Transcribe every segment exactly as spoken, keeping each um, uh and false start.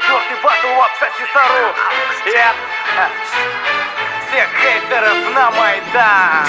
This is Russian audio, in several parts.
Четвертый батл в Абсосисару. Всех, всех хейтеров на Майдан.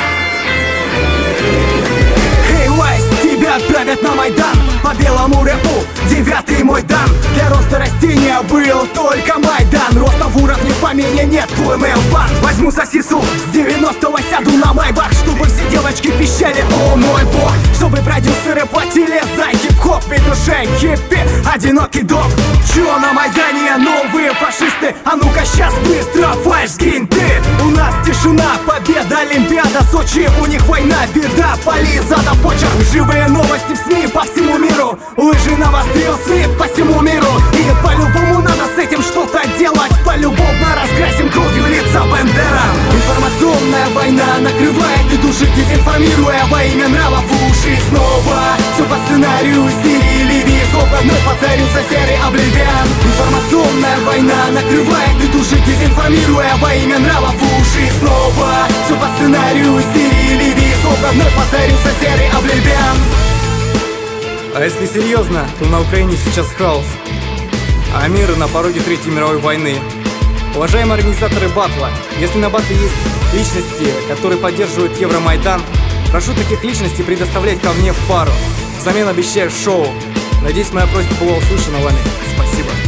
Эй, Вайс, тебя отправят на Майдан. По белому рэпу девятый мой дан. Для роста растения был только Майдан. Роста в уровне в помине нет, твой мейлбан. Возьму сосису с девяностого, сяду на майбах, чтобы все девочки пищали: о мой бог. Чтобы продюсеры платили за хип-хоп, ведь душе хиппи одинокий дом. Чё на Майдане новые фашисты? А ну-ка щас быстро фальш сгинь ты. У нас тишина, победа, Олимпиада, Сочи. У них война, беда, пали задом почерк. Живые новости в СМИ по всему миру. Лыжи навострил Смит по всему миру. И по-любому надо с этим что-то делать. Полюбовно разкрасим кровью лица бендерам. Информационная война накрывает и душит, дезинформируя во имя нравов уши. Снова все по сценарию Сирии, Ливии. Словно вновь воцарился серый обливиан. Информационная война накрывает и душит, дезинформируя во имя нравов уши. Снова все по сценарию Сирии, Ливии. Словно вновь воцарился серый обливиан. А если серьезно, то на Украине сейчас хаос, а мир на пороге Третьей мировой войны. Уважаемые организаторы батла, если на батле есть личности, которые поддерживают Евромайдан, прошу таких личностей предоставлять ко мне в пару. Взамен обещаю шоу. Надеюсь, моя просьба была услышана вами. Спасибо.